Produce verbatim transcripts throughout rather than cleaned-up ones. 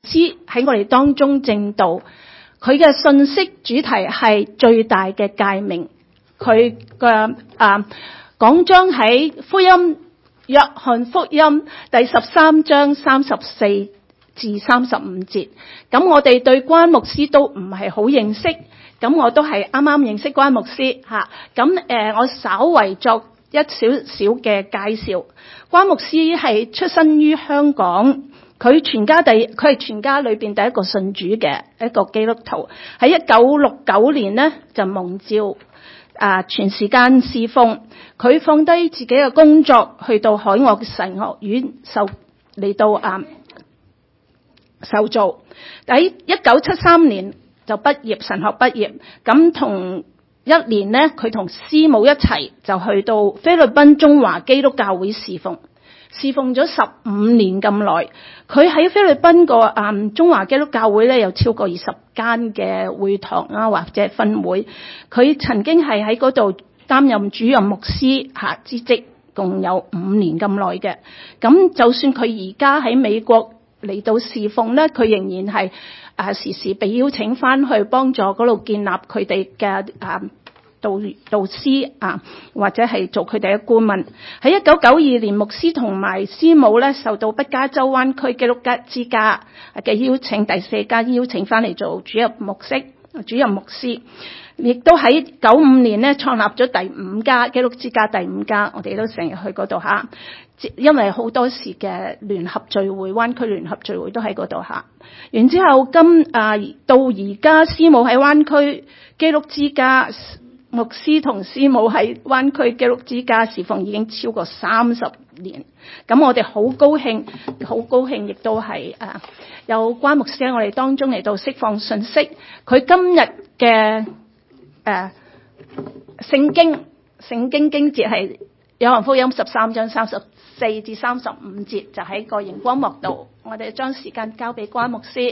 師喺我哋當中證道，佢嘅信息主題係最大嘅誡命。佢嘅啊講章喺福音約翰福音第十三章三十四至三十五節。咁我哋對關牧師都唔係好認識，咁我都係啱啱認識關牧師吓。咁誒，我稍為作一少少嘅介紹。關牧師係出身於香港，佢全家第佢係全家裏邊第一個信主嘅一個基督徒。喺一九六九年呢，就蒙召啊全時間侍奉。佢放低自己嘅工作，去到海外神學院受嚟到啊受造。喺一九七三年就畢業神學畢業，咁同一年呢，佢同師母一齊就去到菲律賓中華基督教會侍奉，侍奉咗十五年咁耐。佢喺菲律賓個啊中華基督教會咧有超過二十間嘅會堂啊或者分會。佢曾經係喺嗰度擔任主任牧師吓之職，共有五年咁耐嘅。咁就算佢而家喺美國嚟到侍奉咧，佢仍然係啊時時被邀請翻去幫助嗰度建立佢哋嘅啊導導師啊，或者係做佢哋嘅顧問。喺一九九二年，牧師同埋師母咧受到北加州灣區基督之家嘅邀請，第四家邀請翻嚟做主任牧師，主任牧師。亦都喺九五年咧創立咗第五家基督之家，第五家我哋都成日去嗰度吓，因為好多時嘅聯合聚會，灣區聯合聚會都喺嗰度吓。然之後今啊到而家，師母喺灣區基督之家，牧師同師母喺灣區基督之家侍奉已經超過三十年。咁我哋好高興，好高興，亦都係啊有關牧師喺我哋當中嚟到釋放信息。佢今日嘅誒聖經聖經經節係約翰福音十三章三十四至三十五節，就喺個熒光幕度。我哋將時間交俾關牧師。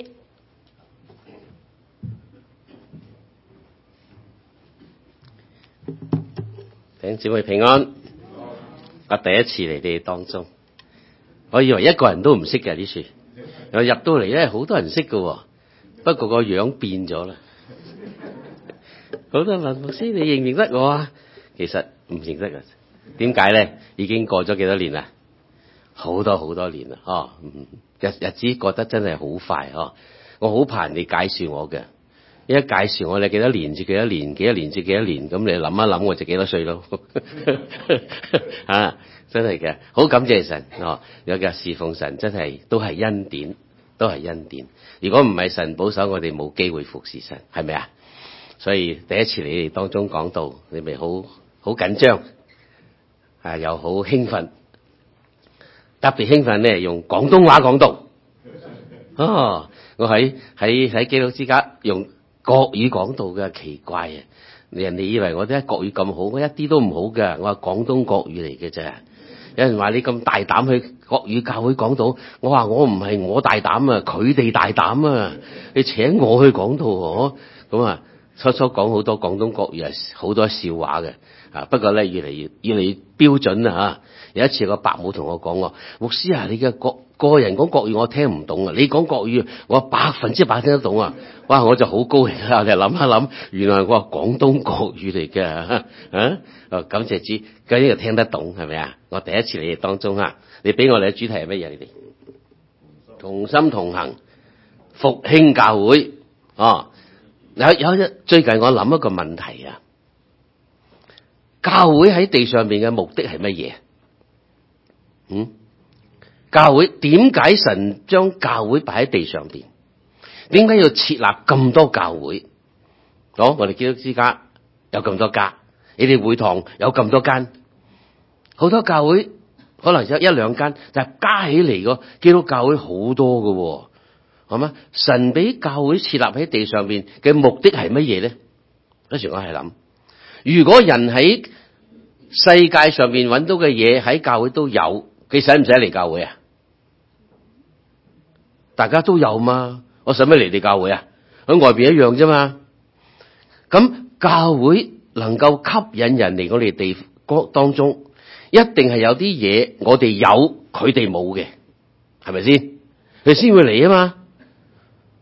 請姊妹平安。我第一次嚟你哋當中，我以為一個人都唔識嘅呢處，我入到嚟咧好多人識嘅，不過個樣變咗啦。好多林牧師，你認唔認得我啊？其實唔認得嘅。點解咧？已經過咗幾多年啦？好多好多年啦，哦，日日子過得真係好快哦。我好怕人哋介紹我嘅，一介紹我，你幾多年至幾多年，幾多年至幾多年，咁你諗一諗我就幾多歲咯。啊，真係嘅，好感謝神哦！有嘅侍奉神真係都係恩典，都係恩典。如果唔係神保守，我哋冇機會服侍神，係咪啊？所以第一次你哋當中講道，你咪好好緊張，啊又好興奮，特別興奮咧用廣東話講道。哦，我喺喺喺基督之家用國語講道嘅，奇怪啊！人哋以為我啲國語咁好，我一啲都唔好㗎，我係廣東國語嚟嘅啫。有人話你咁大膽去國語教會講道，我話我唔係我大膽啊，佢哋大膽啊！你請我去講道喎，咁啊〜初初講好多廣東國語係好多笑話嘅，啊不過咧越嚟越越嚟越標準啦嚇。有一次個伯母同我講喎，牧師啊，你嘅個個人講國語我聽唔懂啊，你講國語我百分之百聽得懂啊！哇，我就好高興啦！我哋諗一諗，原來我係廣東國語嚟嘅啊！啊，感謝主，究竟又聽得懂係咪啊？我第一次嚟你哋當中啊，你俾我哋嘅主題係乜嘢？你哋同心同行，復興教會啊！有有一最近我諗一個問題啊，教會喺地上面嘅目的係乜嘢？嗯，教會點解神將教會擺喺地上邊？點解要設立咁多教會？哦，我哋基督之家有咁多家，你哋會堂有咁多間，好多教會可能有一兩間，但係加起嚟個基督教會好多㗎。係嘛？神俾教會設立喺地上邊嘅目的係乜嘢咧？嗰時我係諗，如果人喺世界上面揾到嘅嘢喺教會都有，佢使唔使嚟教會啊？大家都有嘛？我使乜嚟你教會啊？喺外邊一樣啫嘛。咁教會能夠吸引人嚟我哋地方當中，一定係有啲嘢我哋有，佢哋冇嘅，係咪先？佢先會嚟啊嘛。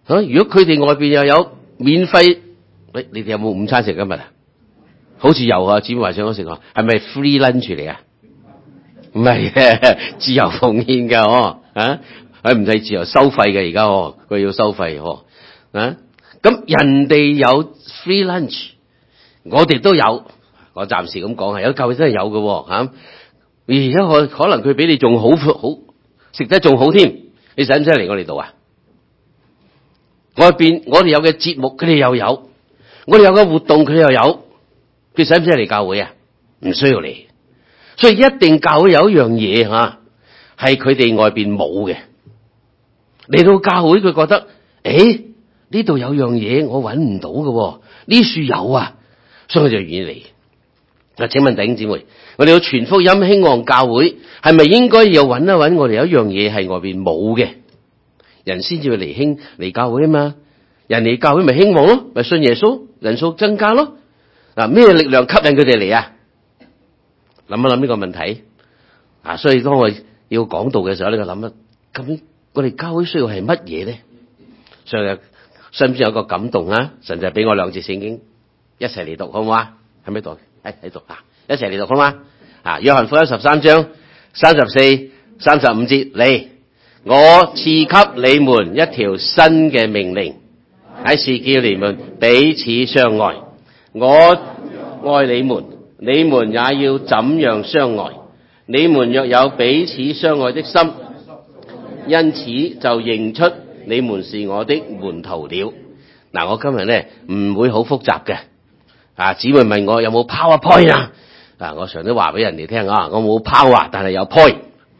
啊，如果佢哋外邊又有免費，喂，你哋有冇午餐食今日啊？好似有啊，姊妹話想我食啊，係咪 free lunch 嚟啊？唔係嘅，自由奉獻㗎哦，啊，係唔使自由收費嘅而家哦，佢要收費哦，啊，咁人哋有 free lunch， 我哋都有，我暫時咁講係有教會真係有嘅嚇，而且可可能佢比你仲好好食得仲好添，你使唔使嚟我哋度啊？外邊我哋有嘅節目佢哋又有，我哋有嘅活動佢哋又有，佢使唔使嚟教會啊？唔需要嚟。所以一定教會有一樣嘢嚇，係佢哋外邊冇嘅。嚟到教會佢覺得，誒呢度有樣嘢我揾唔到嘅，呢處有啊，所以佢就願意嚟。嗱，請問弟兄姊妹，我哋要傳福音興旺教會，係咪應該要揾一揾我哋有一樣嘢係外邊冇嘅，人先至會嚟興嚟教會啊嘛？人嚟教會咪興旺咯，咪信耶穌，人數增加咯。嗱，咩力量吸引佢哋嚟啊？諗一諗呢個問題啊，所以當我要講道嘅時候呢，我諗啊，咁我哋教會需要係乜嘢咧？所以身邊有個感動啊，神就俾我兩節聖經一齊嚟讀，好唔好啊？喺邊度？喺喺度啊！一齊嚟讀好嗎？啊，約翰福音十三章三十四、三十五節嚟，我賜給你們一條新嘅命令，乃是叫你們彼此相愛。我愛你們。你們也要怎樣相愛？你們若有彼此相愛的心，因此就認出你們是我的門徒了。嗱，我今日咧唔會好複雜嘅，啊，只會問我有冇 PowerPoint 啊？啊，我常都話俾人哋聽啊，我冇 Power，但係有 point。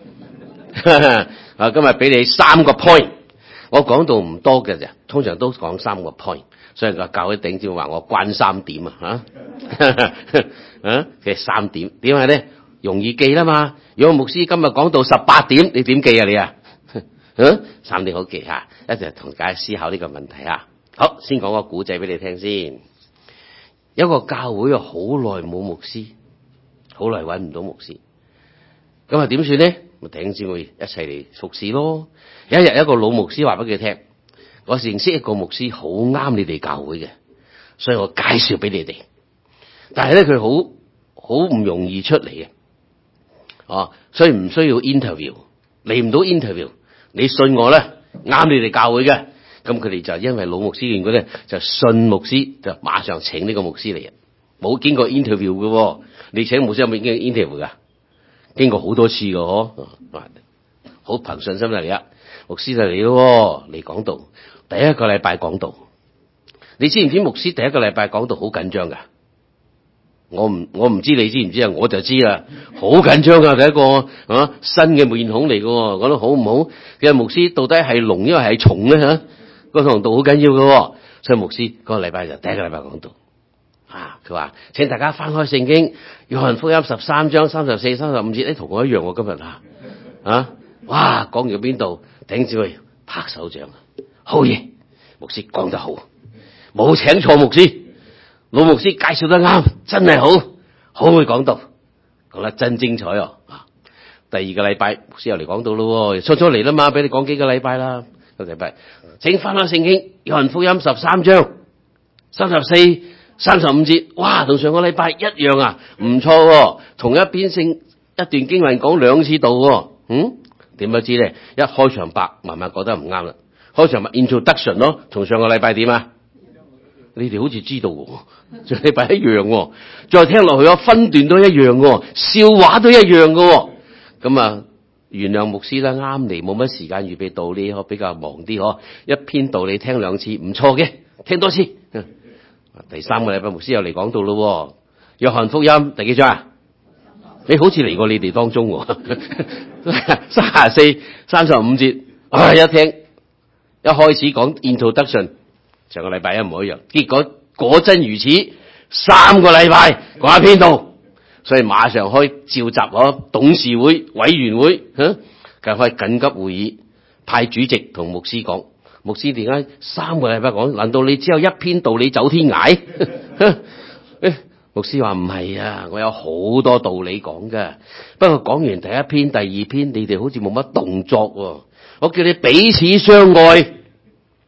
啊，今日俾你三個 point， 我講到唔多嘅啫，通常都講三個 point， 所以個教會頂尖話我關三點啊，吓。啊，其實三點點係咧容易記啦嘛。如果牧師今日講到十八點，你點記啊你啊？啊，三點好記吓，一齊同大家思考呢個問題啊。好，先講個古仔俾你聽先。有個教會啊，好耐冇牧師，好耐搵唔到牧師，咁啊點算咧？咪弟兄姊妹一齊嚟服侍咯。有一日一個老牧師話俾佢聽，我認識一個牧師好啱你哋教會嘅，所以我介紹俾你哋。但係咧，佢好好唔容易出嚟嘅，哦，所以唔需要 interview， 嚟唔到 interview， 你信我咧，啱你哋教會嘅，咁佢哋就因為老牧師見過咧，就信牧師，就馬上請呢個牧師嚟，冇經過 interview 嘅，你請牧師有冇經過 interview 噶？經過好多次嘅，嗬，好憑信心嚟啊！牧師就嚟咯，嚟講道，第一個禮拜講道，你知唔知牧師第一個禮拜講道好緊張噶？我唔我唔知你知唔知啊？我就知啦，好緊張噶，第一個啊新嘅面孔嚟嘅，講得好唔好？嘅牧師到底係龍因為係蟲咧吓？個堂道好緊要嘅，所以牧師嗰個禮拜就第一個禮拜講道啊。佢話請大家翻開聖經，約翰福音十三章三十四、三十五節，你同我一樣喎，今日啊啊，哇，講完邊度，頂住佢拍手掌，好嘢，牧師講得好，冇請錯牧師。老牧師介紹得啱，真係好，好會講道，講得真精彩哦！啊，第二個禮拜牧師又嚟講道咯，初初嚟啦嘛，俾你講幾個禮拜啦，個禮拜，請翻開聖經，約翰福音十三章三十四、三十五節，哇，同上個禮拜一樣啊，唔錯，同一篇聖一段經文講兩次道，嗯，點不知咧？一開場白慢慢覺得唔啱啦，開場白 introduction 咯，同上個禮拜點啊？你哋好似知道喎，上禮拜一樣，再聽落去啊，分段都一樣，笑話都一樣嘅，咁啊，原諒牧師啦，啱嚟冇乜時間預備道理，可比較忙啲嗬，一篇道理聽兩次唔錯嘅，聽多次。第三個禮拜牧師又嚟講到咯，約翰福音第幾章啊？你好似嚟過你哋當中，三十四、三十五節，啊，一聽一開始講 introduction。上個禮拜一模一樣，結果果真如此，三個禮拜講一篇道，所以馬上開召集咗董事會、委員會，吓，就開緊急會議，派主席同牧師講，牧師點解三個禮拜講？難道你只有一篇道理走天涯？牧師話唔係啊，我有好多道理講噶，不過講完第一篇、第二篇，你哋好似冇乜動作喎，我叫你彼此相愛。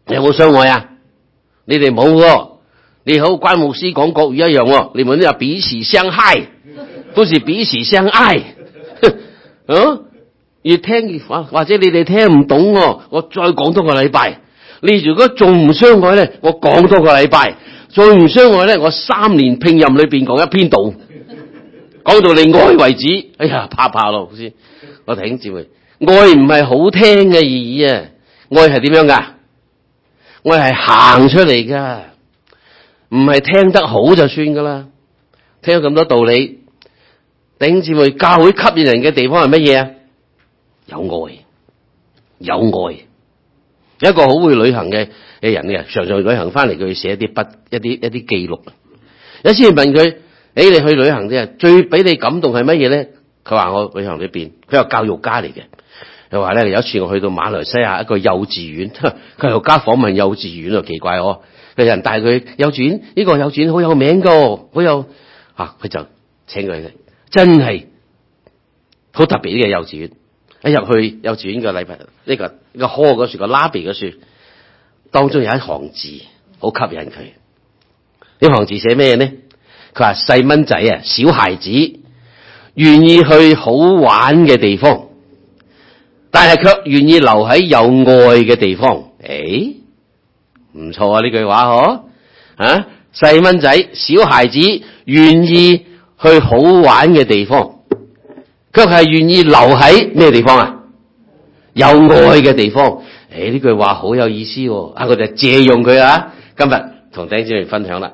你有冇相愛啊？你哋冇喎，你好關牧師講國語一樣喎，你們都係彼此相害，都是彼此相愛。啊，越聽越或者你哋聽唔懂喎，我再講多個禮拜。你如果仲唔相愛咧，我講多個禮拜。再唔相愛咧，我三年聘任裏邊講一篇道，講到你愛為止。哎呀，怕怕咯先。我弟兄姊妹，愛唔係好聽嘅意義啊，愛係點樣噶？愛係行出嚟噶，唔係聽得好就算噶啦。聽咗咁多道理，弟兄姊妹，教會吸引人嘅地方係乜嘢啊？有愛，有愛。有一個好會旅行嘅嘅人嘅，常常旅行翻嚟，佢寫一啲筆、一啲一啲記錄。有次問佢：，誒、哎，你去旅行啫，最俾你感動係乜嘢咧？佢話我旅行裏邊，佢係教育家嚟嘅。佢話咧，有一次我去到馬來西亞一個幼稚園，教育家訪問幼稚園啊，奇怪哦。有人帶佢幼稚園，呢、這個幼稚園好有名噶，好有啊，佢就請佢，真係好特別呢個幼稚園。一入去幼稚園嘅禮拜，呢、這個呢、這個科嗰樹個拉比嗰樹，當中有一行字好吸引佢。呢行字寫咩呢？佢話細蚊仔啊，小孩子願意去好玩嘅地方，但係卻願意留喺有愛嘅地方。誒，唔錯啊！呢句話嗬，啊，細蚊仔小孩子願意去好玩嘅地方，卻係願意留喺咩地方啊？有愛嘅地方。誒，呢句話好有意思喎！啊，我哋借用佢啊，今日同弟兄姊妹分享啦。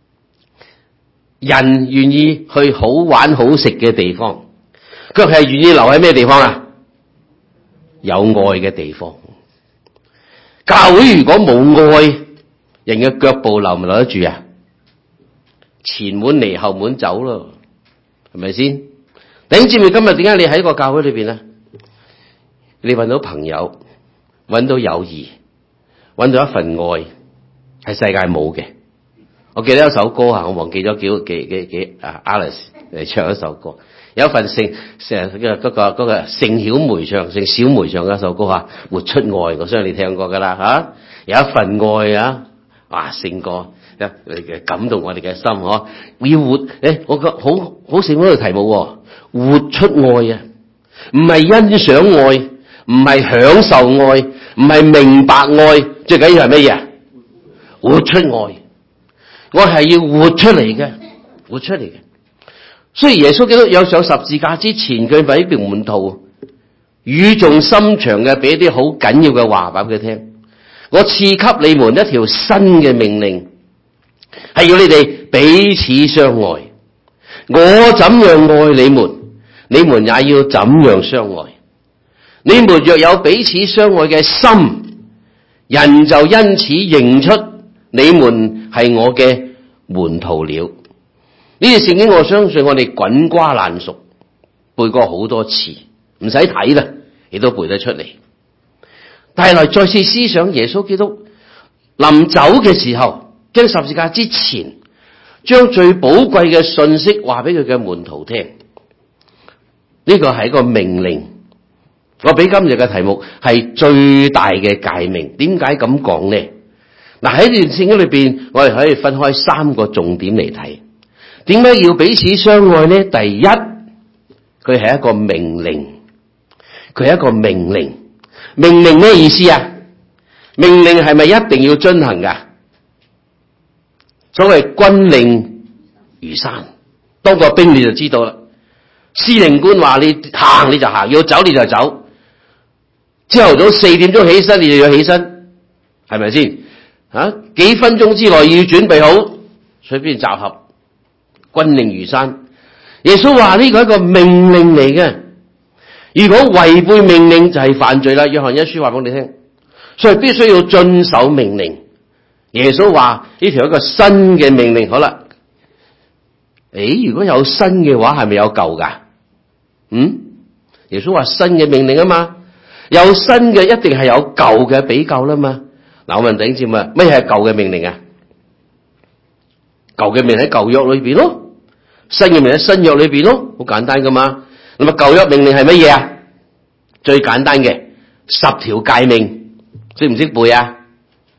人願意去好玩好食嘅地方，卻係願意留喺咩地方啊？有愛嘅地方。教會如果冇愛，人嘅腳步留唔留得住啊？前門嚟後門走咯，係咪先？弟兄姊妹，今日點解你喺個教會裏邊咧？你搵到朋友，搵到友誼，搵到一份愛，係世界冇嘅。我記得一首歌啊，我忘記咗幾幾幾幾啊 Alice 嚟唱一首歌，有一份聖成日嗰個嗰個聖曉梅唱，聖小梅唱嘅一首歌啊，活出愛，我相信你聽過噶啦吓，有一份愛啊，哇聖歌，一感動我哋嘅心嗬，要活誒，我覺好好醒嗰個題目，活出愛啊，唔係欣賞愛，唔係享受愛，唔係明白愛，最緊要係乜嘢？活出愛。我係要活出嚟嘅，活出嚟嘅。所以耶穌基督有上十字架之前，佢俾啲門徒語重心長嘅俾一啲好緊要嘅話俾佢聽。我賜給你們一條新嘅命令，係要你哋彼此相愛。我怎樣愛你們，你們也要怎樣相愛。你們若有彼此相愛嘅心，人就因此認出你們係我嘅門徒了。呢啲聖經我相信我哋滾瓜爛熟，背過好多次，唔使睇啦，亦都背得出嚟。但係來再次思想耶穌基督臨走嘅時候，經十字架之前，將最寶貴嘅信息話俾佢嘅門徒聽。呢個係一個命令。我俾今日嘅題目係最大嘅誡命。點解咁講呢？嗱，喺呢段聖經裏邊，我哋可以分開三個重點嚟睇。點解要彼此相愛呢？第一，佢係一個命令，佢係一個命令。命令咩意思啊？命令係咪一定要遵行噶？所謂軍令如山，當個兵你就知道啦。司令官話你行你就行，要走你就走。朝頭早四點鐘起身，你就要起身，係咪先？啊！幾分鐘之內要準備好，隨便集合，軍令如山。耶穌話呢個係一個命令嚟嘅，如果違背命令就係犯罪啦。約翰一書話俾你聽，所以必須要遵守命令。耶穌話呢條係一個新嘅命令。好啦，誒，如果有新嘅話，係咪有舊噶？嗯，耶穌話新嘅命令啊嘛，有新嘅一定係有舊嘅比較啦嘛。嗱，我問弟兄姊妹，乜係舊嘅命令啊？舊嘅命令喺舊約裏邊咯，新嘅命令喺新約裏邊咯，好簡單噶嘛。咁啊，舊約命令係乜嘢啊？最簡單嘅十條誡命，識唔識背啊？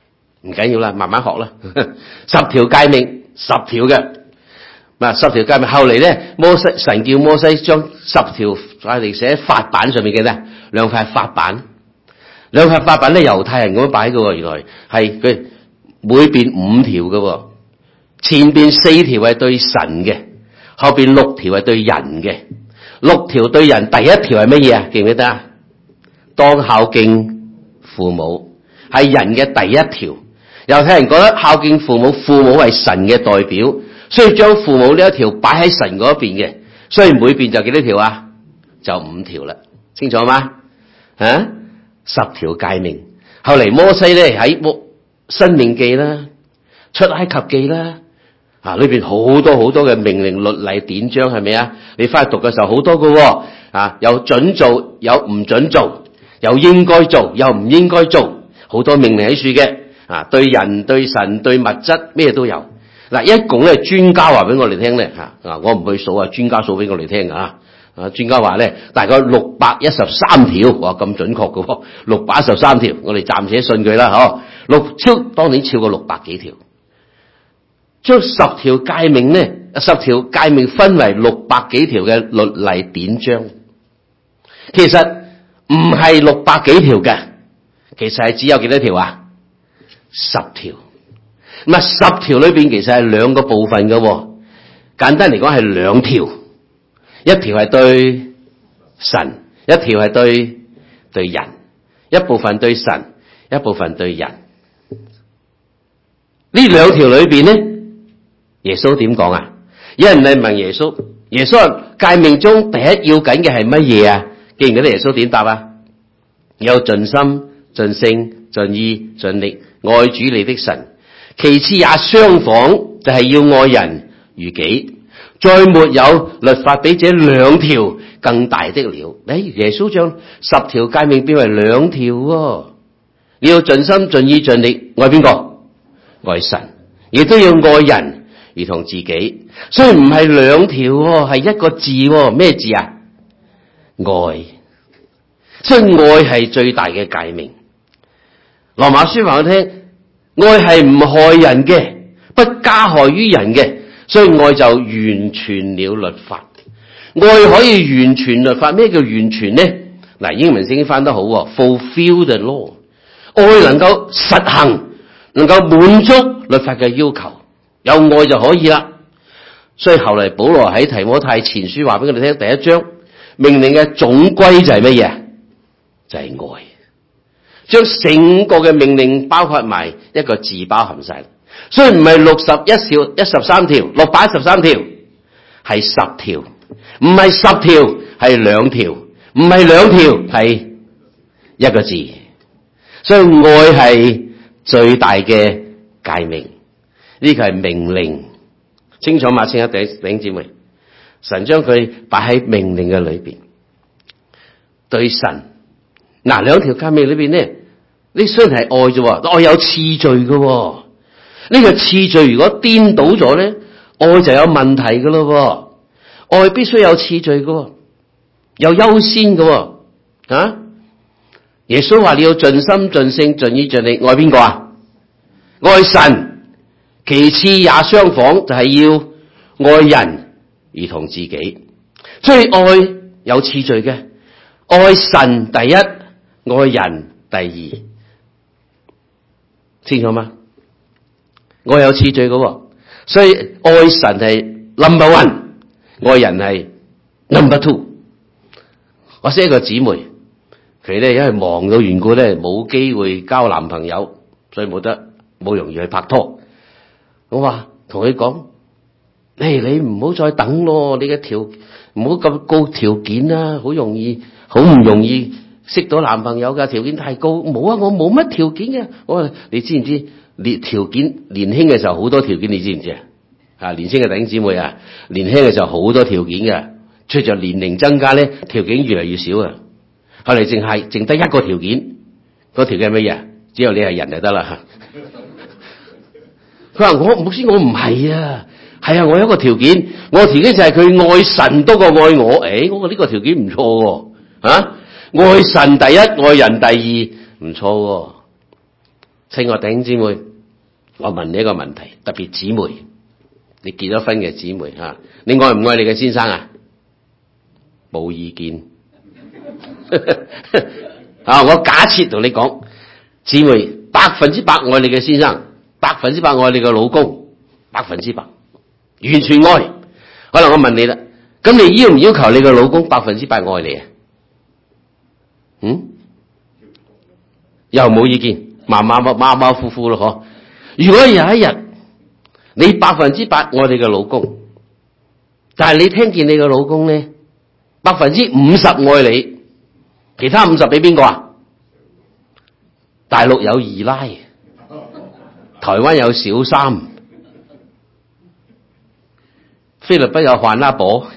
唔緊要啦，慢慢學啦。十條誡命，十條嘅。嗱，十條誡命後嚟咧，摩西神叫摩西將十條誡命寫喺法版上面嘅咧，兩塊法版，兩塊法版咧猶太人咁樣擺嘅喎，原來係佢每邊五條嘅喎，前邊四條係對神嘅，後邊六條係對人嘅。六條對人，第一條係乜嘢啊？記唔記得啊？當孝敬父母，係人嘅第一條。猶太人覺得孝敬父母，父母係神嘅代表，所以將父母呢一條擺喺神嗰邊嘅，所以每邊就幾多條啊？就五條啦，清楚嗎？啊，十條誡命。後嚟摩西咧喺《申命記》啦、出埃及記啦。啊！裏邊好多好多嘅命令、律例、典章，係咪啊？你翻去讀嘅時候好多嘅，啊，有準做，有唔準做，有應該做，有唔應該做，好多命令喺處嘅。啊，對人、對神、對物質，咩都有。嗱，一共咧，專家話俾我哋聽咧，吓啊，我唔去數啊，專家數俾我哋聽啊。啊，專家話咧，大概六百一十三條，哇，咁準確嘅，六百一十三條，我哋暫且信佢啦，嗬。六超當年超過六百幾條。將十條誡命呢，十條誡命分為六百幾條嘅律例典章，其實唔係六百幾條嘅，其實係只有幾多條啊？十條。咁啊，十條裏邊其實係兩個部分嘅，簡單嚟講係兩條，一條係對神，一條係對對人，一部分對神，一部分對人。呢兩條裏邊呢？耶穌點講啊？有人嚟問耶穌，耶穌話誡命中第一要緊嘅係乜嘢啊？記唔記得耶穌點答啊？有盡心、盡性、盡意、盡力愛主你的神，其次也相仿，就係要愛人如己。再沒有律法比這兩條更大的了。誒，耶穌將十條誡命變為兩條喎。你要盡心、盡意、盡力愛邊個？愛神，亦都要愛人如同自己，所以唔係兩條，係一個字，咩字啊？愛。所以愛係最大嘅誡命。羅馬書話我聽，愛係唔害人嘅，不加害於人嘅，所以愛就完全了律法。愛可以完全律法，咩叫完全呢？嗱，英文聖經翻得好 ，fulfill the law， 愛能夠實行，能夠滿足律法嘅要求。有愛就可以啦，所以後嚟保羅喺提摩太前書話俾我哋聽，第一章命令嘅總歸就係乜嘢？就係愛，將整個嘅命令包括埋一個字包含晒，所以唔係六十一條一十三條，六百一十三條係十條，唔係十條係兩條，唔係兩條係一個字，所以愛係最大嘅誡命。呢個係命令，清楚嘛？先啊，弟兄姊妹，神將佢擺喺命令嘅裏邊，對神嗱兩條誡命裏邊咧，呢雖然係愛啫，愛有次序嘅，呢個次序如果顛倒咗咧，愛就有問題嘅咯，愛必須有次序嘅，有優先嘅，啊！耶穌話你要盡心盡性盡意盡力愛邊個啊？愛神。其次也相仿，就係要愛人如同自己，所以愛有次序嘅，愛神第一，愛人第二，清楚嗎？愛有次序嘅，所以愛神係 number one， 愛人係 number two。我識一個姊妹，佢咧因為忙到緣故咧，冇機會交男朋友，所以冇得冇容易去拍拖。我話同佢講，誒，你唔好再等咯，你嘅條唔好咁高條件啦，好容易好唔容易識到男朋友噶，條件太高。冇啊，我冇乜條件嘅。我話你知唔知？年條件年輕嘅時候好多條件，你知唔知啊？啊，年輕嘅弟兄姊妹啊，年輕嘅時候好多條件嘅，隨着年齡增加咧，條件越嚟越少啊。後嚟淨係淨得一個條件，嗰條件係乜嘢？只有你係人就得啦。佢話我牧師，我唔係啊，係啊，我有一個條件，我條件就係佢愛神多過愛我。誒，我話呢個條件唔錯喎，啊，愛神第一，愛人第二，唔錯喎。親愛弟兄姊妹， 我問你一個問題，特別姊妹，你結咗婚嘅姊妹吓，你愛唔愛你嘅先生啊？冇意見啊！我假設同你講，姊妹百分之百愛你嘅先生，百分之百愛你嘅老公，百分之百完全愛。可能我問你啦，咁你要唔要求你嘅老公百分之百愛你啊？嗯？又冇意見，馬馬馬馬馬虎虎咯嗬。如果有一日你百分之百愛你嘅老公，但係你聽見你嘅老公咧百分之五十愛你，其他五十俾邊個啊？大陸有二奶，台灣有小三，菲律賓有漢拉伯，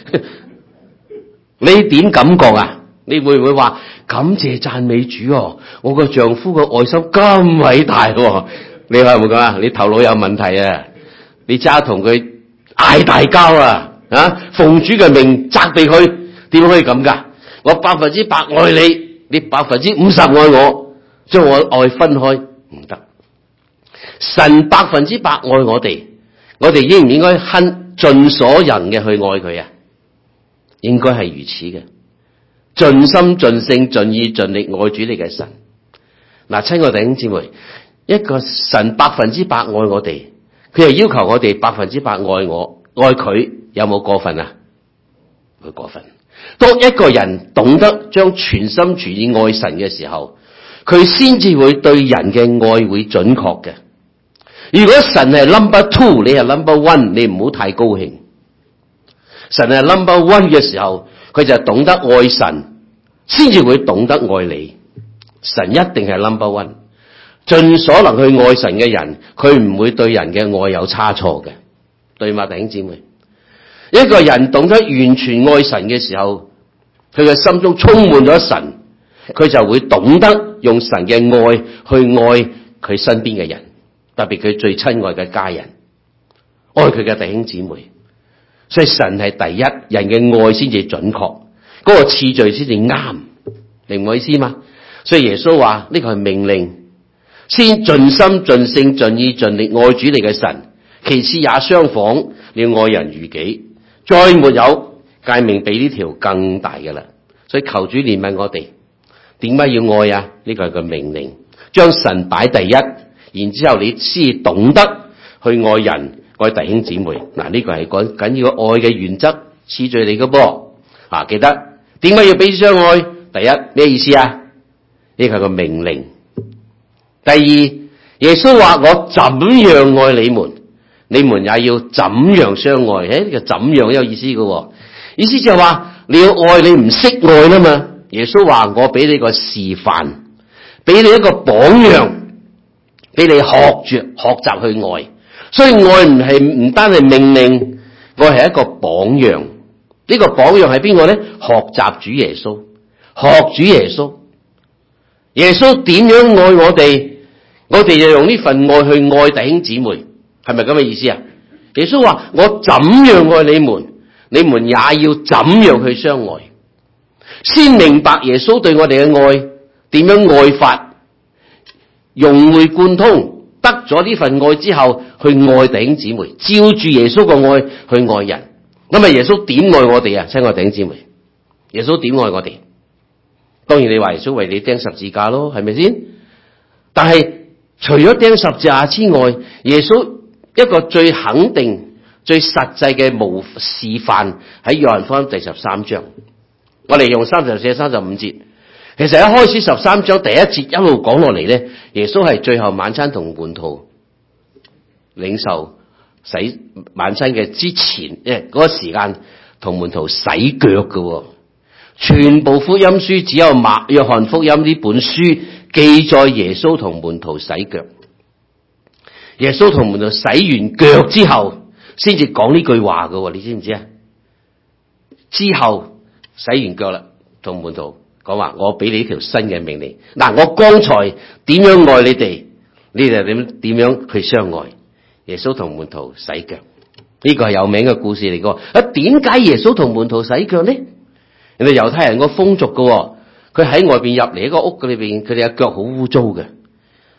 你點感覺啊？你會唔會話感謝讚美主哦？我個丈夫嘅愛心咁偉大喎！你話唔講啊？你頭腦有問題啊！你即刻同佢嗌大交啊！啊，奉主嘅命責備佢，點可以咁噶？我百分之百愛你，你百分之五十愛我，將我愛分開唔得。神百分之百愛我哋，我哋應唔應該盡盡所能嘅去愛佢啊？應該係如此嘅。盡心盡性盡意盡力愛主你嘅神。嗱，親愛弟兄姊妹，一個神百分之百愛我哋，佢係要求我哋百分之百愛我愛佢，有冇過分啊？會過分。當一個人懂得將全心全意愛神嘅時候，佢先至會對人嘅愛會準確嘅。如果神係 number two， 你係 number one， 你唔好太高興。神係 number one 嘅時候，佢就懂得愛神，先至會懂得愛你。神一定係 number one， 盡所能去愛神嘅人，佢唔會對人嘅愛有差錯嘅，對嗎，弟兄姊妹？一個人懂得完全愛神嘅時候，佢嘅心中充滿咗神，佢就會懂得用神嘅愛去愛佢身邊嘅人，特別佢最親愛嘅家人，愛佢嘅弟兄姊妹。所以神係第一，人嘅愛先至準確，嗰、那個次序先至啱，明唔明我意思嘛？所以耶穌話呢個係命令，先盡心盡性盡意盡力愛主你嘅神，其次也相仿，你要愛人如己。再沒有誡命比呢條更大嘅啦。所以求主憐憫我哋，點解要愛啊？呢個係個命令，將神擺第一，然之後你先懂得去愛人。愛弟兄姊妹，嗱，呢個係講緊要愛嘅原則次序嚟嘅噃。啊，記得點解要彼此相愛？第一，咩意思啊？呢個係個命令。第二，耶穌話我怎樣愛你們，你們也要怎樣相愛。誒，呢個怎樣有意思嘅，意思就係話你要愛，你唔識愛啦嘛。耶穌話我俾你個示範，俾你一個榜樣，俾你學住學習去愛。所以愛唔係唔單係命令，愛係一個榜樣。呢、這個榜樣係邊個咧？學習主耶穌，學主耶穌。耶穌點樣愛我哋，我哋就用呢份愛去愛弟兄姊妹，係咪咁嘅意思啊？耶穌話我怎樣愛你們，你們也要怎樣去相愛。先明白耶穌對我哋嘅愛點樣愛法，融會貫通。得咗呢份愛之後，去愛弟兄姊妹，照住耶穌個愛去愛人。咁啊，耶穌點愛我哋啊？親愛弟兄姊妹，耶穌點愛我哋？當然你話耶穌為你釘十字架咯，係咪先？但係除咗釘十字架之外，耶穌一個最肯定、最實際嘅模示範喺約翰福音第十三章。我哋用三十四、三十五節。其實一開始十三章第一節一路講落嚟咧，耶穌係最後晚餐同門徒領受洗晚餐嘅之前，誒嗰個時間同門徒洗腳嘅。全部福音書只有馬約翰福音呢本書記載耶穌同門徒洗腳。耶穌同門徒洗完腳之後，先至講呢句話嘅，你知唔知啊？之後洗完腳啦，同門徒講話，我俾你一條新嘅命令。嗱，我剛才點樣愛你哋，你哋點點樣去相愛？耶穌同門徒洗腳，呢個係有名嘅故事嚟嘅。啊，點解耶穌同門徒洗腳呢？人哋猶太人個風俗嘅，佢喺外邊入嚟一個屋嘅裏邊，佢哋嘅腳好污糟嘅，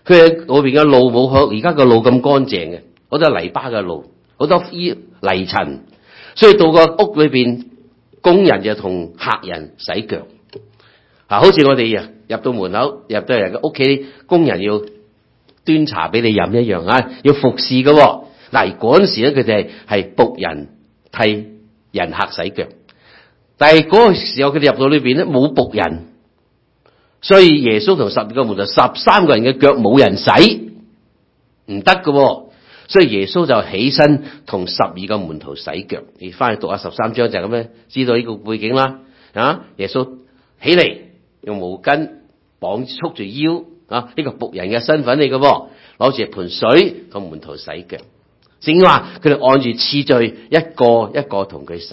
佢嘅嗰邊嘅路冇好而家嘅路咁乾淨嘅，好多泥巴嘅路，好多泥塵，所以到個屋裏邊，工人就同客人洗腳。啊，好似我哋啊入到門口，入到人嘅屋企，工人要端茶俾你飲一樣啊，要服侍嘅。嗱，嗰陣時咧，佢哋係僕人替人客洗腳，但係嗰個時候佢哋入到裏邊咧冇僕人，所以耶穌同十二個門徒十三個人嘅腳冇人洗，唔得嘅。所以耶穌就起身同十二個門徒洗腳。你翻去讀下十三章就係咁樣，知道呢個背景啦。啊，耶穌起嚟用毛巾綁束住腰啊，呢個僕人嘅身份嚟嘅，攞住盆水同門徒洗腳。正話佢哋按住次序一個一個同佢洗。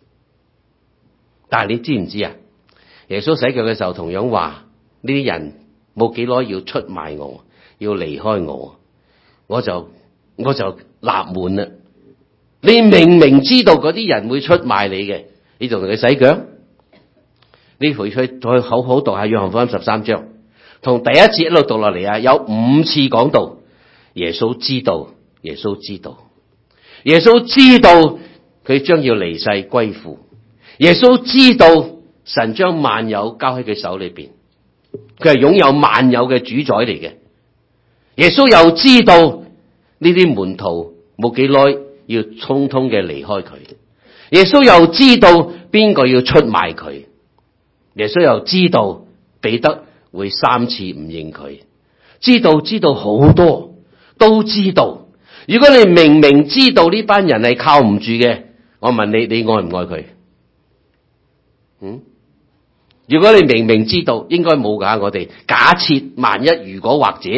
但係你知唔知啊？耶穌洗腳嘅時候同樣話呢啲人冇幾耐要出賣我，要離開我，我就我就納悶啦。你明明知道嗰啲人會出賣你嘅，你仲同佢洗腳？你回去再好好讀下約翰福音十三章，同第一節一路讀落嚟啊，有五次講到耶穌知道，耶穌知道，耶穌知道佢將要離世歸父，耶穌知道神將萬有交喺佢手裏邊，佢係擁有萬有嘅主宰嚟嘅。耶穌又知道呢啲門徒冇幾耐要匆匆嘅離開佢，耶穌又知道邊個要出賣佢，耶穌又知道彼得會三次唔認佢，知道知道好多都知道。如果你明明知道呢班人係靠唔住嘅，我問你，你愛唔愛佢？嗯？如果你明明知道，應該冇㗎。我哋假設萬一如果或者，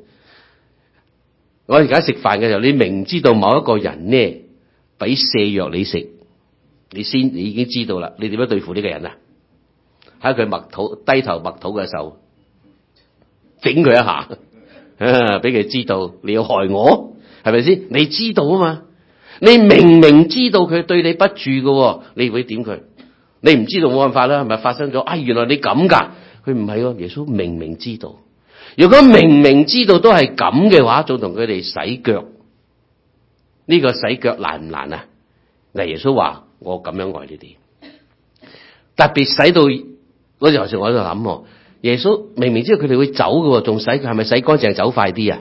我而家食飯嘅時候，你明知道某一個人呢俾瀉藥你食，你先你已經知道啦，你點樣對付呢個人啊？喺佢默禱低頭默禱嘅時候，整佢一下，俾佢知道你要害我，係咪先？你知道啊嘛？你明明知道佢對你不住嘅，你會點佢？你唔知道冇辦法啦，係咪發生咗？哎，原來你咁噶？佢唔係喎，耶穌明明知道。如果明明知道都係咁嘅話，仲同佢哋洗腳，呢個洗腳難唔難啊？嗱，耶穌話我咁樣愛你哋，特別洗到嗰陣時我喺度諗，耶穌明明知道佢哋會走嘅，仲洗，係咪洗乾淨走快啲啊？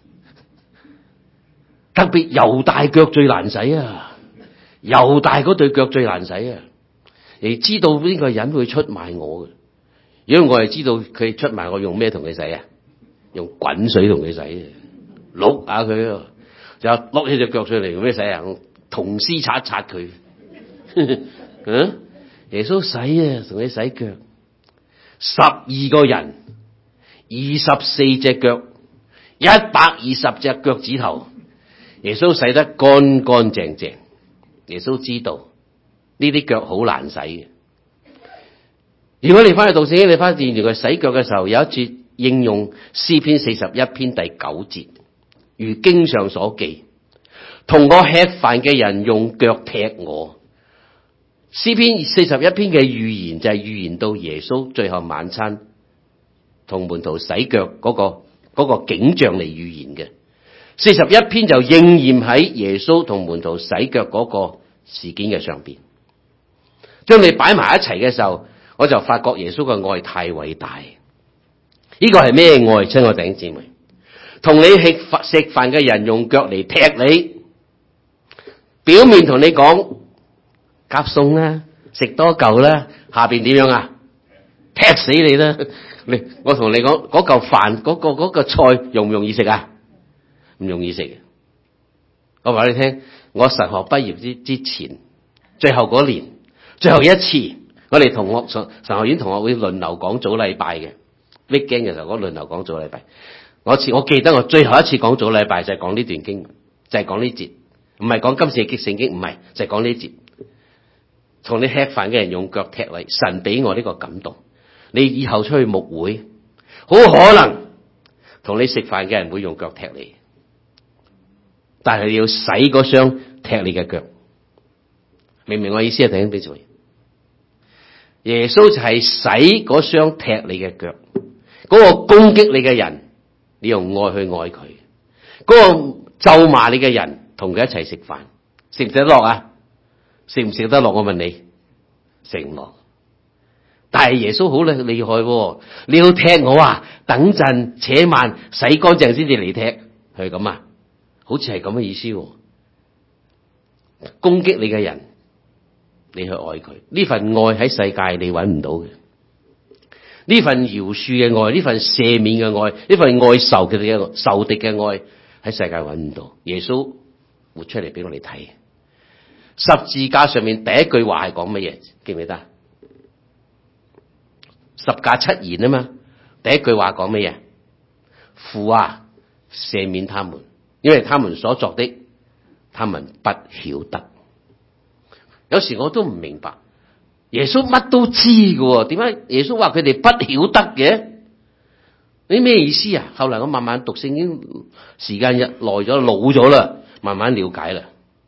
特別猶大腳最難洗啊，猶大嗰對腳最難洗啊！你知道呢個人會出賣我嘅，如果我係知道佢出賣我，用咩同佢洗啊？用滾水同佢洗啊，碌下佢啊，就碌起隻腳上嚟，用咩洗啊？銅絲擦擦佢。嗯，耶穌洗啊，同佢洗腳，十二個人，二十四隻腳，一百二十隻腳趾頭，耶穌洗得乾乾淨淨。耶穌知道呢啲腳好難洗嘅。如果你翻去讀聖經，你翻去見住佢洗腳嘅時候，有一節應用詩篇四十一篇第九節，如經上所記，同我吃飯嘅人用腳踢我。詩篇四十一篇嘅預言就係預言到耶穌最後晚餐同門徒洗腳嗰個嗰個景象嚟預言嘅。四十一篇就應驗喺耶穌同門徒洗腳嗰個事件嘅上邊。將你擺埋一齊嘅時候，我就發覺耶穌嘅愛太偉大。呢個係咩愛？親愛弟兄姊妹，同你食飯食飯嘅人用腳嚟踢你，表面同你講夾餸啦，食多嚿啦，下邊點樣啊？踢死你啦！你我同你講嗰嚿飯嗰個嗰個菜容唔容易食啊？唔容易食嘅。我話你聽，我神學畢業之之前最後嗰年最後一次，我哋同學神神學院同學會輪流講早禮拜嘅 weekend 嘅時候，我輪流講早禮拜。我次我記得我最後一次講早禮拜就係講呢段經，就係講呢節，唔係講今次嘅聖經，唔係就係講呢節。同你吃飯嘅人用腳踢你，神俾我呢個感動。你以後出去牧會，好可能同你食飯嘅人會用腳踢你，但係你要洗嗰雙踢你嘅腳。明唔明我意思啊？弟兄姊妹，耶穌就係洗嗰雙踢你嘅腳，嗰個攻擊你嘅人， 你用愛去愛佢。嗰個咒罵你嘅人，同佢一齊食飯，食唔食得落啊？食唔食得落？我問你，食唔落。但係耶穌好厲厲害喎，你要踢我啊？等陣且慢，洗乾淨先至嚟踢，係咁啊？好似係咁嘅意思喎。攻擊你嘅人，你去愛佢，呢份愛喺世界你搵唔到嘅。呢份饒恕嘅愛，呢份赦免嘅愛，呢份愛仇嘅嘅仇敵嘅愛，喺世界搵唔到。耶穌活出嚟俾我哋睇。十字架上面第一句話係講乜嘢？記唔記得？十架七言啊嘛，第一句話講乜嘢？父啊，赦免他們，因為他們所作的，他們不曉得。有時我都唔明白，耶穌乜都知㗎，點解耶穌話佢哋不曉得嘅？你咩意思啊？後來我慢慢讀聖經，時間日耐咗，老咗啦，慢慢了解啦。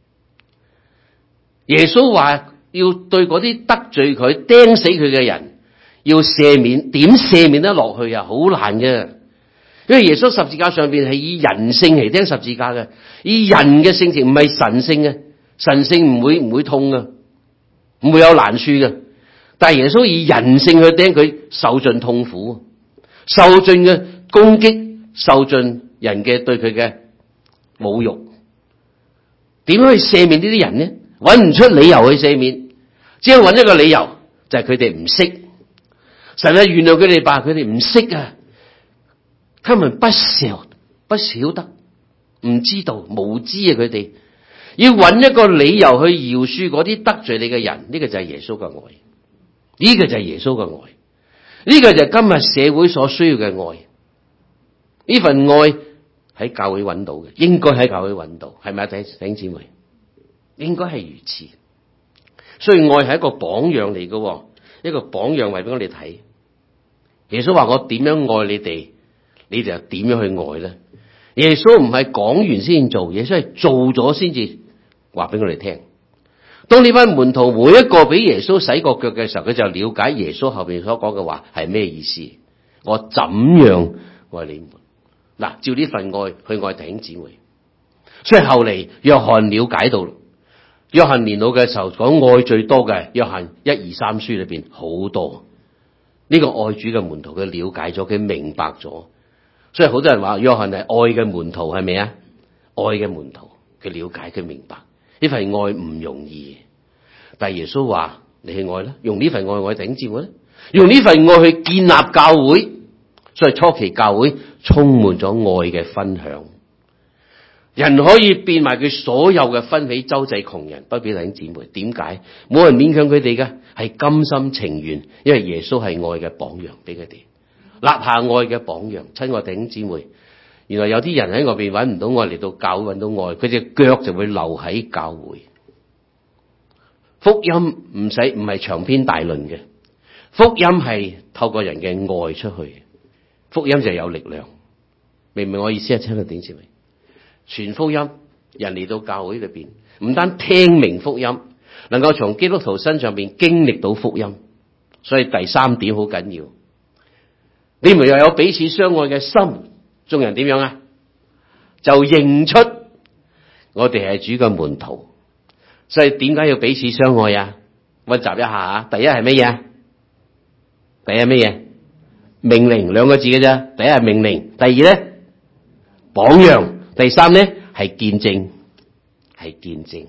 耶穌話要對嗰啲得罪佢、釘死佢嘅人，要赦免，點赦免得落去啊？好難嘅，因為耶穌十字架上邊係以人性嚟釘十字架嘅，以人嘅性情，唔係神性嘅，神性唔會唔會痛嘅，唔會有難處嘅。但係耶穌以人性去釘佢，受盡痛苦，受盡嘅攻擊，受盡人嘅對佢嘅侮辱。點樣去赦免呢啲人呢？揾唔出理由去赦免，只係揾一個理由，就係佢哋唔識。神啊，原諒佢哋吧，佢哋唔識啊，他們不曉不曉得，唔知道，無知啊，佢哋要揾一個理由去饒恕嗰啲得罪你嘅人，呢個就係耶穌嘅愛，呢個就係耶穌嘅愛，呢個就係今日社會所需要嘅愛。呢份愛喺教會揾到嘅，應該喺教會揾到，係咪啊？弟兄姊妹，應該係如此。所以愛係一個榜樣嚟嘅，一個榜樣為俾我哋睇。耶穌話我點樣愛你哋，你哋又點樣去愛咧？耶穌唔係講完先做，耶穌係做咗先至話俾我哋聽。當呢班門徒每一個俾耶穌洗過腳嘅時候，佢就了解耶穌後邊所講嘅話係咩意思。我怎樣愛你們？嗱，照呢份愛去愛弟兄姊妹。所以後嚟約翰了解到，約翰年老嘅時候講愛最多嘅，約翰一二三書裏邊好多。呢個愛主嘅門徒，佢了解咗，佢明白咗，所以好多人話約翰係愛嘅門徒，係咪啊？愛嘅門徒，佢了解，佢明白呢份愛唔容易，但係耶穌話你去愛啦，用呢份愛愛弟兄姊妹咧，用呢份愛去建立教會，所以初期教會充滿咗愛嘅分享，人可以變埋佢所有嘅分俾周濟窮人，不俾弟兄姊妹。點解？冇人勉強佢哋嘅，係甘心情願，因為耶穌係愛嘅榜樣俾佢哋，立下愛嘅榜樣。親愛弟兄姊妹，原來有啲人喺外邊揾唔到愛，嚟到教會揾到愛，佢隻腳就會留喺教會。福音唔使唔係長篇大論嘅，福音係透過人嘅愛出去，福音就有力量。明唔明我意思啊？親愛弟兄姊妹，傳福音，人嚟到教會裏邊，唔單聽明福音，能夠從基督徒身上邊經歷到福音。所以第三點好緊要，你們又有彼此相愛嘅心，眾人點樣啊？就認出我哋係主嘅門徒。所以點解要彼此相愛啊？溫習一下啊！第一係乜嘢？第一係乜嘢？命令，兩個字嘅啫。第一係命令，第二咧榜樣，第三咧係見證，係見證。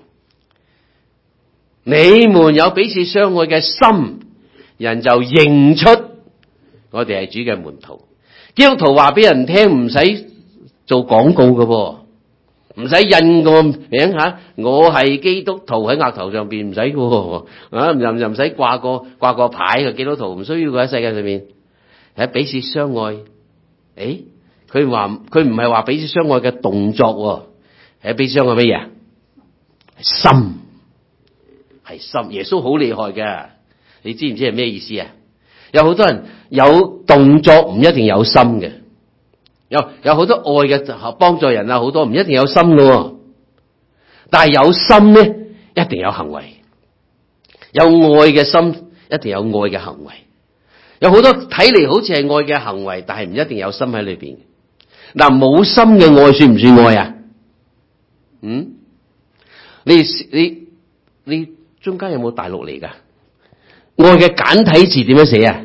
你們有彼此相愛嘅心，人就認出我哋係主嘅門徒。基督徒話俾人聽，唔使做廣告嘅，唔使印個名吓，我係基督徒喺額頭上邊，唔使嘅，啊又又唔使掛個掛個牌嘅。基督徒唔需要嘅，喺世界上面係彼此相愛。誒，佢話佢唔係話彼此相愛嘅動作，係彼此相愛乜嘢？心，係心。耶穌好厲害嘅，你知唔知係咩意思啊？有好多人有動作唔一定有心嘅。有有好多愛嘅幫助人啊，好多唔一定有心嘅，但係有心咧，一定有行為。有愛嘅心，一定有愛嘅行為。有好多睇嚟好似係愛嘅行為，但係唔一定有心喺裏邊。 嗱，冇心嘅愛算唔算愛啊？嗯？你你你中間有冇大陸嚟㗎？愛嘅簡體字點樣寫啊？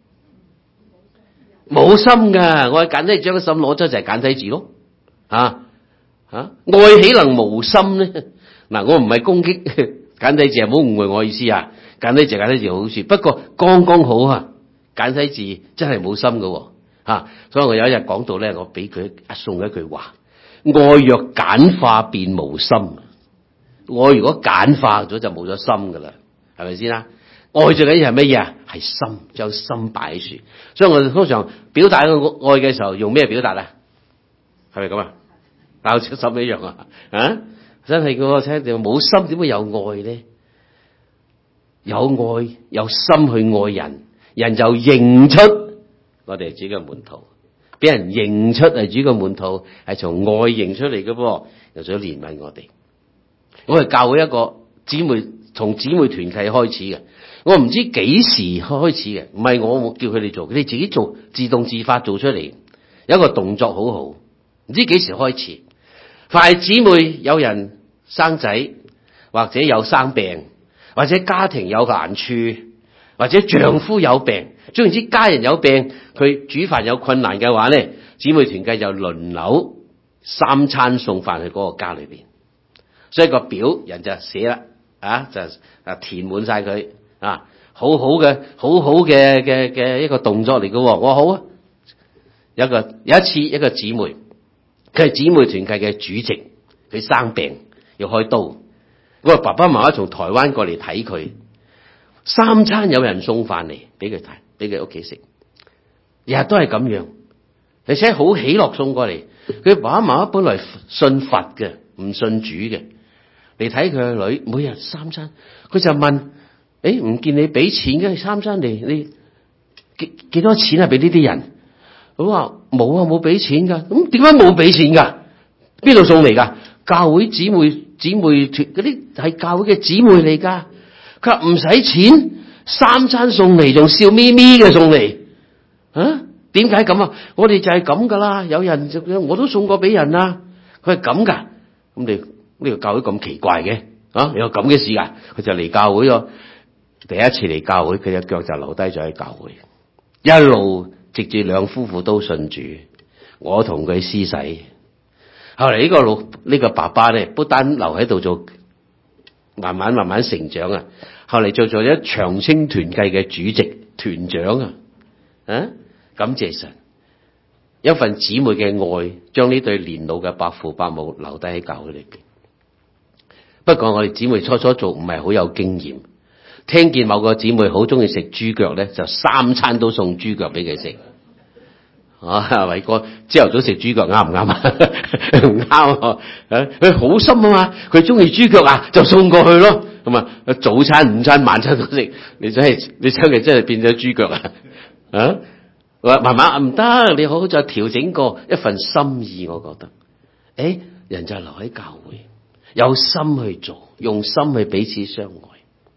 冇心㗎，愛簡體字將個心攞出就係簡體字咯。啊啊！愛豈能無心咧？嗱，我唔係攻擊簡體字，唔好誤會我意思啊！簡體字簡體字好處，不過剛剛好啊！簡體字真係冇心㗎吓，所以我有一日講到咧，我俾佢送一句話：愛若簡化便無心。愛如果簡化咗就冇咗心噶啦，係咪先啦？愛最緊要係乜嘢啊？係心，將心擺喺處。所以我哋通常表達個愛嘅時候，用咩表達啊？係咪咁啊？鬧出心一樣啊！啊，真係個聽到冇心點會有愛咧？有愛有心去愛人，人就認出我哋係主嘅門徒，俾人認出係主嘅門徒，係從愛認出嚟嘅噃，又想憐憫我哋。我係教會一個姊妹，從姊妹團契開始嘅。我唔知幾時開始嘅，唔係我叫佢哋做，佢哋自己做，自動自發做出嚟。有一個動作好好，唔知幾時開始。凡係姊妹有人生仔，或者有生病，或者家庭有難處，或者丈夫有病，總言之家人有病，佢煮飯有困難嘅話咧，姊妹團契就輪流三餐送飯去嗰個家裏邊。所以個表人就寫啦，啊就啊填滿晒佢啊，好好嘅好好嘅嘅嘅一個動作嚟嘅。我好啊，有一個有一次一個姊妹，佢係姊妹團契嘅主席，佢生病要開刀，我爸爸媽媽從台灣過嚟睇佢，三餐有人送飯嚟俾佢睇，俾佢屋企食，日日都係咁樣，而且好喜樂送過嚟。佢爸爸媽媽本來信佛嘅，唔信主嘅。你睇佢個女每日三餐，佢就問：誒，唔見你俾錢嘅三餐嚟，你幾幾多錢啊？俾呢啲人？佢話冇啊，冇俾錢噶。咁點解冇俾錢噶？邊度送嚟噶？教會姊妹姊妹團嗰啲係教會嘅姊妹嚟噶。佢話唔使錢，三餐送嚟，仲笑咪咪嘅送嚟。啊？點解咁啊？我哋就係咁噶啦。有人就我都送過俾人啦。佢係咁噶。咁你？呢個教會咁奇怪嘅，啊有咁嘅事噶，佢就嚟教會咯。第一次嚟教會，佢隻腳就留低咗喺教會，一路直至兩夫婦都信主，我同佢施洗。後嚟呢個老呢、呢個爸爸咧，不單留喺度做，慢慢慢慢成長啊。後嚟做咗一長青團契嘅主席團長啊，啊感謝神，一份姊妹嘅愛，將呢對年老嘅伯父伯母留低喺教會裏邊。不過我哋姊妹初初做唔係好有經驗，聽見某個姊妹好中意食豬腳咧，就三餐都送豬腳俾佢食。啊，偉哥朝頭早食豬腳啱唔啱啊？唔啱啊！佢好心啊嘛，佢中意豬腳啊，就送過去咯。咁啊，早餐、午餐、晚餐都食，你真係你真係真係變咗豬腳啊！啊，話慢慢唔得，你好好再調整過一份心意，我覺得，誒，人就留喺教會。有心去做，用心去彼此相愛。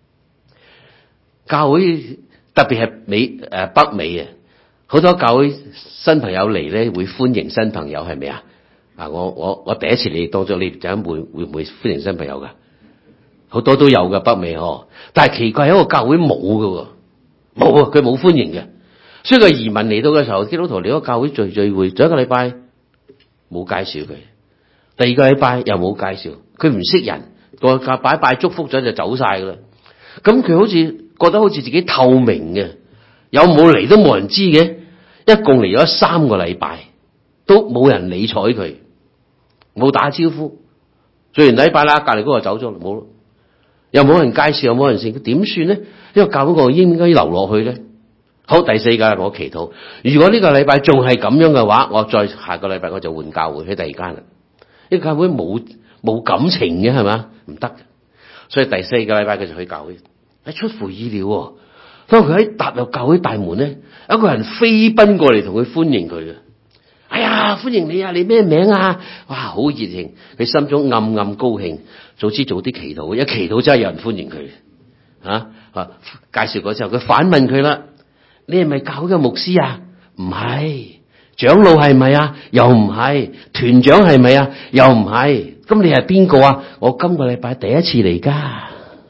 教會特別係美誒、呃、北美啊，好多教會新朋友嚟咧，會歡迎新朋友，係咪啊？啊，我我我第一次你哋當咗你哋陣會會唔會歡迎新朋友噶？好多都有噶北美嗬，但係奇怪，一個教會冇噶，冇啊，佢冇歡迎嘅。所以個移民嚟到嘅時候，基督徒嚟個教會聚聚會，咗一個禮拜冇介紹佢，第二個禮拜又冇介紹。佢唔識人，個教拜拜祝福咗就走晒噶啦。咁佢好似覺得好似自己透明嘅，有冇嚟都冇人知嘅。一共嚟咗三個禮拜，都冇人理睬佢，冇打招呼。做完禮拜啦，隔籬嗰個走咗，冇，又冇人介紹，又冇人識，點算呢？因為教會我應該留落去咧。好，第四個我祈禱，如果呢個禮拜仲係咁樣嘅話，我再下個禮拜我就換教會去第二間啦。呢個教會冇。冇感情嘅係嘛？唔得嘅，所以第四個禮拜佢就去教會。喺出乎意料，當佢喺踏入教會大門咧，一個人飛奔過嚟同佢歡迎佢嘅。哎呀，歡迎你啊！你咩名啊？哇，好熱情！佢心中暗暗高興。早知早啲祈禱，一祈禱真係有人歡迎佢。啊啊！介紹嗰時候，佢反問佢啦：你係咪教會嘅牧師啊？唔係， 長老係咪啊？又唔係。團長係咪啊？又唔係。咁你係邊個啊？我今個禮拜第一次嚟噶。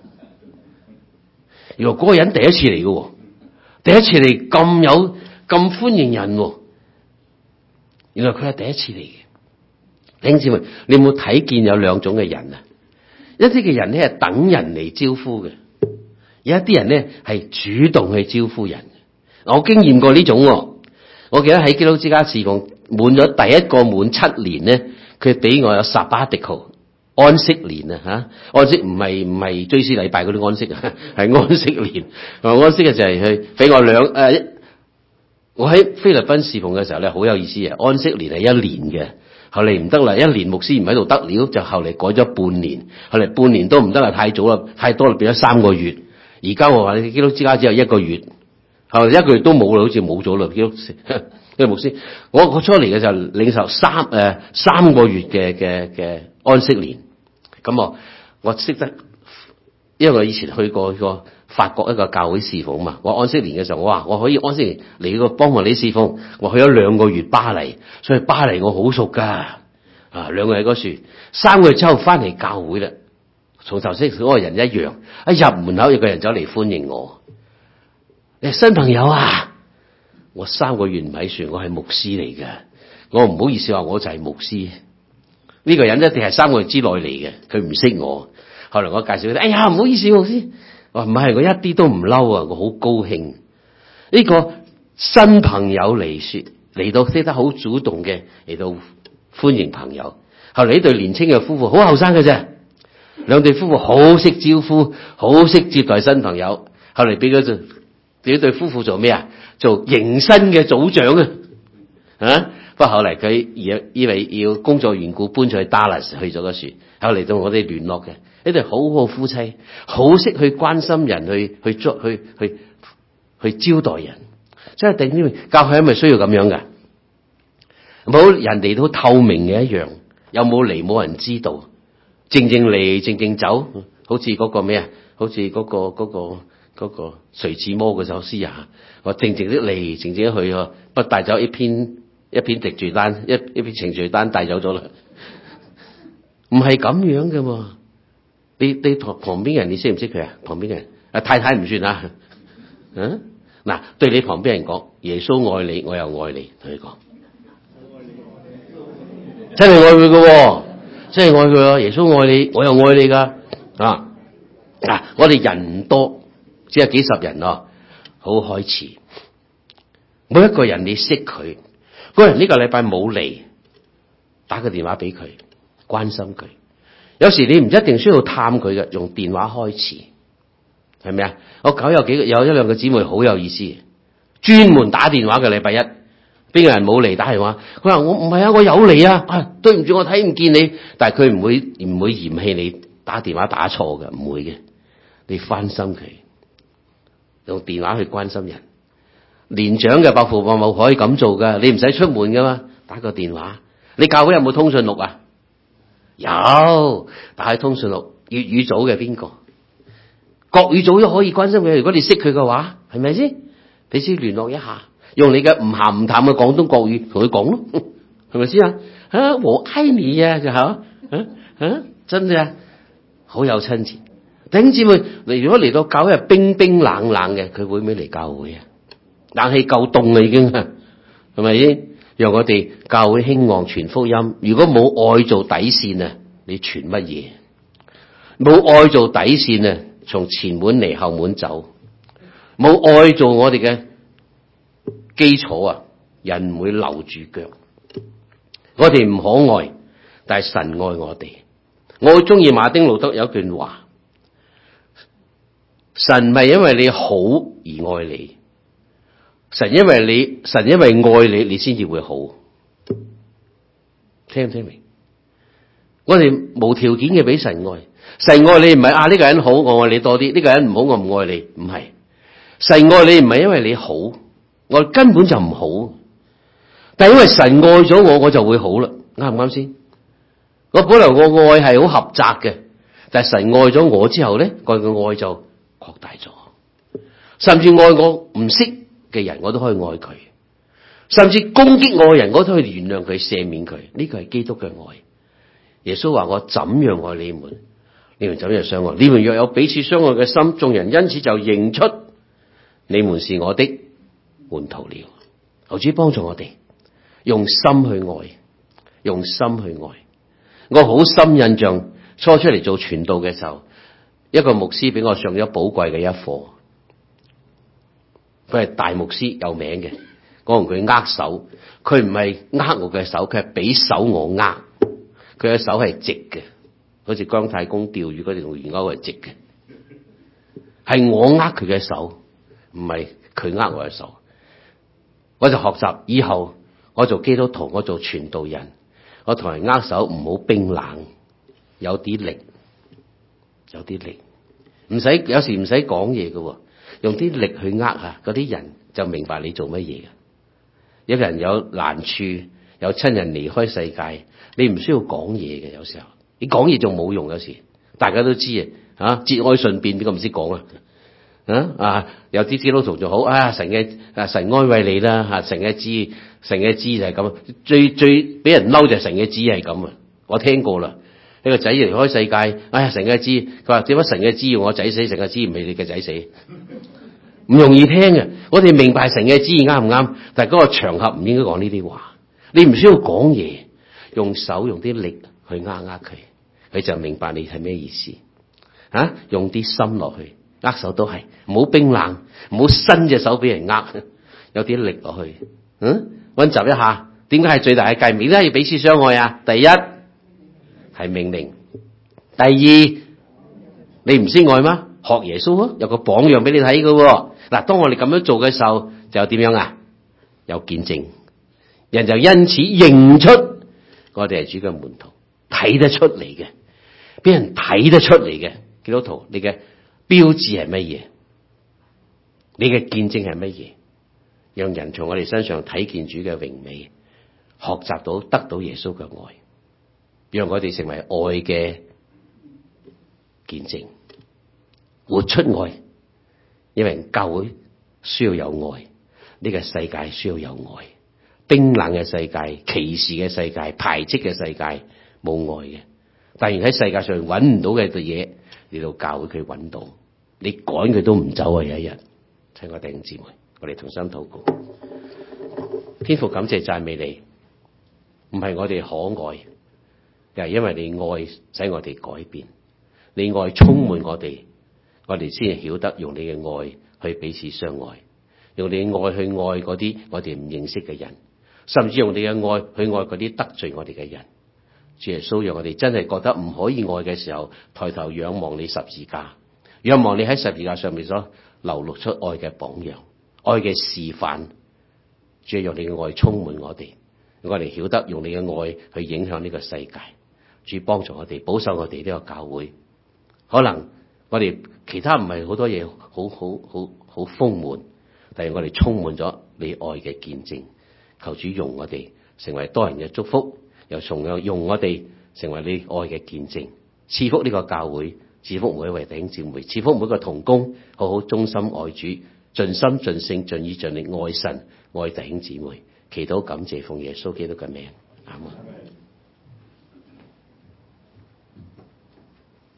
原來嗰個人第一次嚟嘅，第一次嚟咁有咁歡迎人，原來佢係第一次嚟嘅。弟兄姊妹，你有冇睇見有兩種嘅人啊？一啲嘅人咧係等人嚟招呼嘅，有一啲人咧係主動去招呼人。我經驗過呢種。我記得喺基督之家侍奉滿咗第一個滿七年咧，佢俾我有 sabbatical 安息年啊吓，安息唔係唔係追思禮拜嗰啲安息啊，係安息年。安息嘅就係去俾我兩誒、呃，我喺菲律賓侍奉嘅時候咧，好有意思啊！安息年係一年嘅，後嚟唔得啦，一年牧師唔喺度得了，就後嚟改咗半年，後嚟半年都唔得啦，太早啦，太多啦，變咗三個月。而家我話你基督之家只有一個月。後來一個月都冇啦，好似冇咗啦。基督嘅牧師，我我出嚟嘅時候領受三誒、呃、三個月嘅嘅嘅安息年。咁我我識得，因為我以前去過個法國一個教會侍奉嘛。我安息年嘅時候，我話我可以安息年嚟個幫我你侍奉。我去咗兩個月巴黎，所以巴黎我好熟噶。啊，兩個月喺嗰處，三個月之後翻嚟教會啦，從頭識嗰個人一樣。一入門口有個人走嚟歡迎我。誒，新朋友啊！我三個月唔喺船，我係牧師嚟嘅。我唔好意思話，我就係牧師。呢個人一定係三個月之內嚟嘅，佢唔識我。後來我介紹佢，哎呀，唔好意思，牧師。我話唔係，我一啲都唔嬲啊，我好高興。呢個新朋友嚟說，嚟到識得好主動嘅嚟到歡迎朋友。後來呢對年青嘅夫婦好後生嘅啫，兩對夫婦好識招呼，好識接待新朋友。後嚟俾佢做。呢對夫婦做咩啊？做迎新嘅組長啊！啊！不過後嚟佢因因為要工作緣故搬咗去 Dallas 去咗嗰處，後嚟到我哋聯絡嘅呢對好好夫妻，好識去關心人，去去捉去去去招待人。即係定呢？教會係咪需要咁樣噶？冇人哋都透明嘅一樣，有冇嚟冇人知道，靜靜嚟靜靜走，好似嗰個咩啊？好似嗰個嗰個。嗰個嗰個誰似魔嗰首詩啊！我靜靜啲嚟，靜靜啲去，不帶走一篇一篇滴罪單，一一篇程序單帶走咗啦。唔係咁樣嘅喎，你你旁旁邊人你識唔識佢啊？旁邊嘅人啊，太太唔算啊。嗯，嗱，對你旁邊人講，耶穌愛你，我又愛你，同佢講，真係愛佢嘅，真係愛佢啊！耶穌愛你，我又愛你噶啊！嗱，我哋人唔多。只有幾十人咯，好開始。每一個人你識佢，嗰個人呢個禮拜冇嚟，打個電話俾佢，關心佢。有時你唔一定需要探佢嘅，用電話開始，係咪啊？我搞有幾個有一兩個姊妹好有意思，專門打電話嘅禮拜一，邊個人冇嚟打電話？佢話我唔係啊，我有嚟啊，啊對唔住我睇唔見你，但係佢唔會唔會嫌棄你打電話打錯嘅，唔會嘅，你關心佢。用電話去關心人，年長嘅伯父伯母可以咁做噶，你唔使出門噶嘛，打個電話。你教會有冇通訊錄啊？有，打開通訊錄，粵語組嘅邊個？國語組都可以關心佢。如果你識佢嘅話，係咪先？你先聯絡一下，用你嘅唔鹹唔淡嘅廣東國語同佢講咯，係咪先啊？啊，我愛你啊，就係啊，啊，真嘅，好有親切。弟兄姊妹，你如果嚟到教會係冰冰冷冷嘅，佢會唔會嚟教會啊？冷氣夠凍啦，已經係咪先？讓我哋教會興旺傳福音。如果冇愛做底線啊，你傳乜嘢？冇愛做底線啊，從前門嚟後門走。冇愛做我哋嘅基礎啊，人唔會留住腳。我哋唔可愛，但係神愛我哋。我好中意馬丁路德有一段話。神唔係因為你好而愛你，神因為你神因為愛你，你先至會好。聽唔聽明？我哋無條件嘅俾神愛，神愛你唔係啊呢個人好，我愛你多啲；呢個人唔好，我唔愛你。唔係，神愛你唔係因為你好，我根本就唔好。但係因為神愛咗我，我就會好啦。啱唔啱先？我本來我愛係好狹窄嘅，但係神愛咗我之後咧，個個愛就擴大咗，甚至愛我唔識嘅人，我都可以愛佢。 甚至攻擊我嘅人，我都去原諒佢、赦免佢。呢個係基督嘅愛。耶穌話：我怎樣愛你們，你們怎樣相愛。你們若有彼此相愛嘅心，眾人因此就認出你們是我的門徒了。求主幫助我哋用心去愛，用心去愛。我好深印象，初出嚟做傳道嘅時候，一個牧師俾我上咗寶貴嘅一課。佢係大牧師，有名嘅。我同佢握手，佢唔係握我嘅手，佢係俾手我握。佢嘅手係直嘅，好似姜太公釣魚嗰條魚鈎係直嘅。係我握佢嘅手，唔係佢握我嘅手。我就學習以後，我做基督徒，我做傳道人，我同人握手唔好冰冷，有啲力，有啲力，唔使有時唔使講嘢嘅，用啲力去握下嗰啲人就明白你做乜嘢嘅。有人有難處，有親人離開世界，你唔需要講嘢嘅。有時候你講嘢仲冇用，有時大家都知啊，節哀順變，邊個唔識講啊？啊啊！有啲基督徒就好啊，神嘅啊神安慰你啦嚇，神嘅旨神嘅旨就係咁，最最俾人嬲就係神嘅旨係咁啊！我聽過啦，你個仔離開世界，哎呀神嘅旨，佢話點解神嘅旨要我仔死，神嘅旨唔係你嘅仔死，唔容易聽嘅。我哋明白神嘅旨意啱唔啱，但係嗰個場合唔應該講呢啲話。你唔需要講嘢，用手用啲力去握握佢，佢就明白你係咩意思啊！用啲心落去。握手都係，唔好冰冷，唔好伸隻手俾人握，有啲力落去。嗯，溫習一下，點解係最大嘅誡命？點解要彼此相愛啊？第一係命令，第二你唔識愛嗎？學耶穌啊，有個榜樣俾你睇嘅。嗱，當我哋咁樣做嘅時候，就有點樣啊？有見證，人就因此認出我哋係主嘅門徒，睇得出嚟嘅，俾人睇得出嚟嘅基督徒，你嘅標誌係乜嘢？你嘅見證係乜嘢？讓人從我哋身上睇見主嘅榮美，學習到得到耶穌嘅愛，讓我哋成為愛嘅見證，活出愛。因為教會需要有愛，呢個世界需要有愛。冰冷嘅世界、歧視嘅世界、排斥嘅世界冇愛嘅，但係喺世界上揾唔到嘅嘢，嚟到教會佢揾到，你趕佢都唔走啊！有一日，親愛弟兄姊妹，我哋同心禱告。天父感謝讚美你，唔係我哋可愛，又係因為你愛使我哋改變，你愛充滿我哋，我哋先係曉得用你嘅愛去彼此相愛，用你嘅愛去愛嗰啲我哋唔認識嘅人，甚至用你嘅愛去愛嗰啲得罪我哋嘅人。主耶穌，讓我哋真係覺得唔可以愛嘅時候，抬頭仰望你十字架，仰望你喺十字架上面所流露出愛嘅榜樣、愛嘅示範。主，用你嘅愛充滿我哋，我哋曉得用你嘅愛去影響呢個世界。主，幫助我哋，保守我哋呢個教會。可能我哋其他唔係好多嘢好好好好豐滿，但係我哋充滿咗你愛嘅見證。求主用我哋成為多人嘅祝福，又從又用我哋成為你愛嘅見證，賜福呢個教會，賜福每一位弟兄姊妹，賜福每一個同工，好好忠心愛主，盡心盡性盡意盡力愛神愛弟兄姊妹。祈禱感謝奉耶穌基督嘅名，阿門。